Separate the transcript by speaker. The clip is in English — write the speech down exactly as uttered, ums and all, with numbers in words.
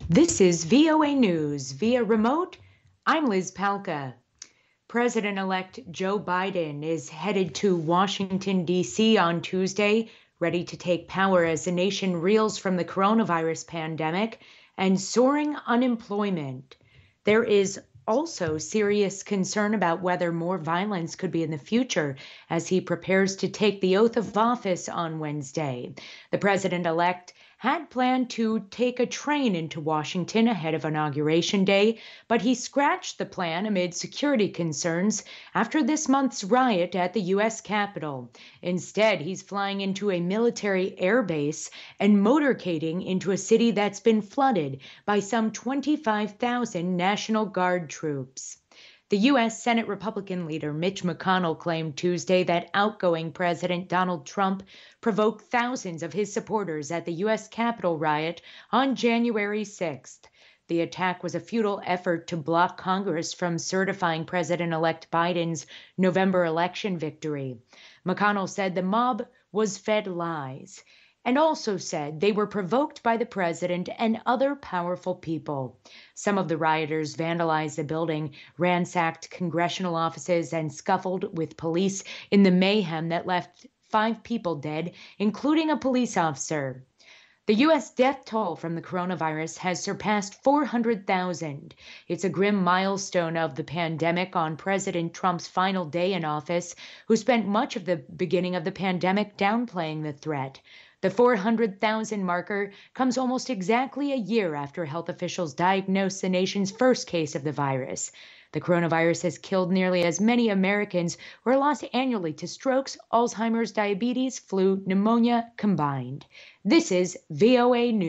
Speaker 1: This is V O A News via remote. I'm Liz Palka. President-elect Joe Biden is headed to Washington, D C on Tuesday, ready to take power as the nation reels from the coronavirus pandemic and soaring unemployment. There is also serious concern about whether more violence could be in the future as he prepares to take the oath of office on Wednesday. The president-elect had planned to take a train into Washington ahead of Inauguration Day, but he scratched the plan amid security concerns after this month's riot at the U S Capitol. Instead, he's flying into a military air base and motorcading into a city that's been flooded by some twenty-five thousand National Guard troops. The U S Senate Republican leader Mitch McConnell claimed Tuesday that outgoing President Donald Trump provoked thousands of his supporters at the U S Capitol riot on January sixth. The attack was a futile effort to block Congress from certifying President-elect Biden's November election victory. McConnell said the mob was fed lies, and also said they were provoked by the president and other powerful people. Some of the rioters vandalized the building, ransacked congressional offices, and scuffled with police in the mayhem that left five people dead, including a police officer. The U S death toll from the coronavirus has surpassed four hundred thousand. It's a grim milestone of the pandemic on President Trump's final day in office, who spent much of the beginning of the pandemic downplaying the threat. The four hundred thousand marker comes almost exactly a year after health officials diagnosed the nation's first case of the virus. The coronavirus has killed nearly as many Americans who are lost annually to strokes, Alzheimer's, diabetes, flu, pneumonia combined. This is V O A News.